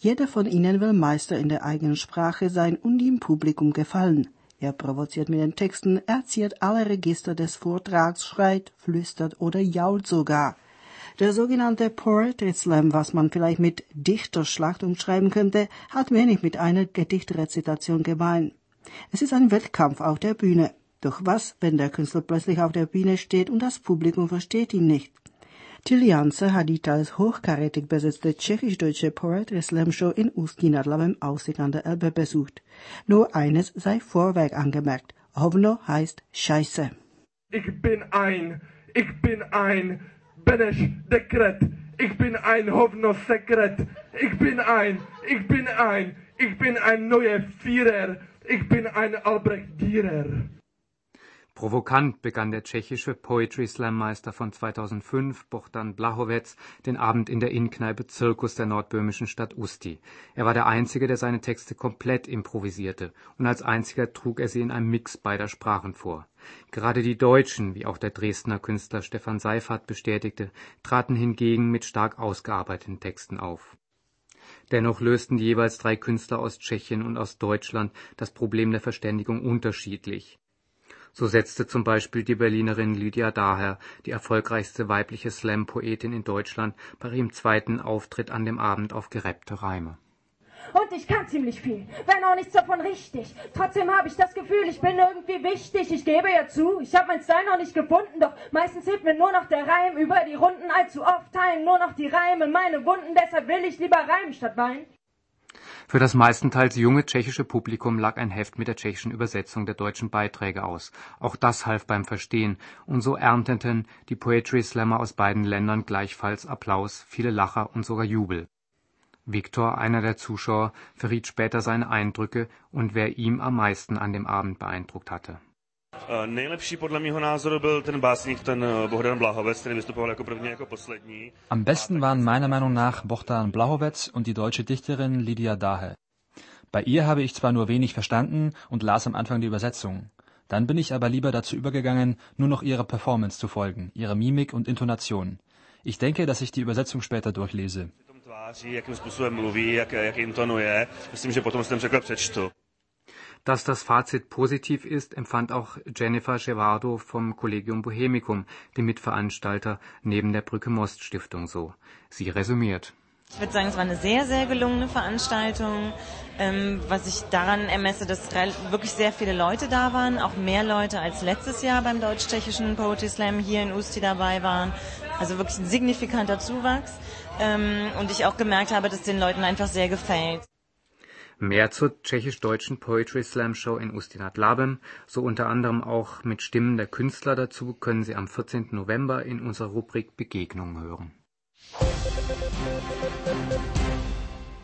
Jeder von ihnen will Meister in der eigenen Sprache sein und dem Publikum gefallen. Er provoziert mit den Texten, er ziert alle Register des Vortrags, schreit, flüstert oder jault sogar. Der sogenannte Poetry Slam, was man vielleicht mit Dichterschlacht umschreiben könnte, hat wenig mit einer Gedichtrezitation gemein. Es ist ein Wettkampf auf der Bühne. Doch was, wenn der Künstler plötzlich auf der Bühne steht und das Publikum versteht ihn nicht? Till Janse hat die teils hochkarätig besetzte tschechisch-deutsche Poetry Slam Show in Ústí nad Labem Aussicht an der Elbe besucht. Nur eines sei vorweg angemerkt. Hovno heißt Scheiße. Ich bin ein Beneš Dekret. Ich bin ein Hovno Sekret. Ich bin ein neuer Führer. Ich bin ein Albrecht Dürer. Provokant begann der tschechische Poetry Slam Meister von 2005, Bohdan Blachowicz, den Abend in der Innenkneipe Zirkus der nordböhmischen Stadt Ústí. Er war der Einzige, der seine Texte komplett improvisierte, und als einziger trug er sie in einem Mix beider Sprachen vor. Gerade die Deutschen, wie auch der Dresdner Künstler Stefan Seyfarth bestätigte, traten hingegen mit stark ausgearbeiteten Texten auf. Dennoch lösten die jeweils 3 Künstler aus Tschechien und aus Deutschland das Problem der Verständigung unterschiedlich. So setzte zum Beispiel die Berlinerin Lydia Daher, die erfolgreichste weibliche Slam-Poetin in Deutschland, bei ihrem zweiten Auftritt an dem Abend auf gerappte Reime. Und ich kann ziemlich viel, wenn auch nichts davon richtig. Trotzdem habe ich das Gefühl, ich bin irgendwie wichtig. Ich gebe ja zu, ich habe mein Style noch nicht gefunden, doch meistens hilft mir nur noch der Reim. Über die Runden allzu oft teilen nur noch die Reime meine Wunden, deshalb will ich lieber reimen statt weinen. Für das meistenteils junge tschechische Publikum lag ein Heft mit der tschechischen Übersetzung der deutschen Beiträge aus. Auch das half beim Verstehen, und so ernteten die Poetry Slammer aus beiden Ländern gleichfalls Applaus, viele Lacher und sogar Jubel. Viktor, einer der Zuschauer, verriet später seine Eindrücke und wer ihm am meisten an dem Abend beeindruckt hatte. Nejlepší podle mého názoru byl ten básník, ten Bohdan Blachowicz, který vystupoval jako první, jako poslední. Am besten waren meiner Meinung nach Bohdan Blachowicz und die deutsche Dichterin Lydia Daher. Bei ihr habe ich zwar nur wenig verstanden und las am Anfang die Übersetzung. Dann bin ich aber lieber dazu übergegangen, nur noch ihrer Performance zu folgen, ihrer Mimik und Intonation. Ich denke, dass ich die Übersetzung später durchlese. Jakým způsobem mluví, jak intonuje. Myslím, že potom si ten překlad přečtu. Dass das Fazit positiv ist, empfand auch Jennifer Cevardo vom Collegium Bohemicum, dem Mitveranstalter neben der Brücke-Most-Stiftung, so. Sie resümiert. Ich würde sagen, es war eine sehr, sehr gelungene Veranstaltung, was ich daran ermesse, dass wirklich sehr viele Leute da waren, auch mehr Leute als letztes Jahr beim deutsch-tschechischen Poetry Slam hier in Ústí dabei waren. Also wirklich ein signifikanter Zuwachs und ich auch gemerkt habe, dass den Leuten einfach sehr gefällt. Mehr zur tschechisch-deutschen Poetry Slam Show in Ústí nad Labem, so unter anderem auch mit Stimmen der Künstler dazu, können Sie am 14. November in unserer Rubrik Begegnungen hören.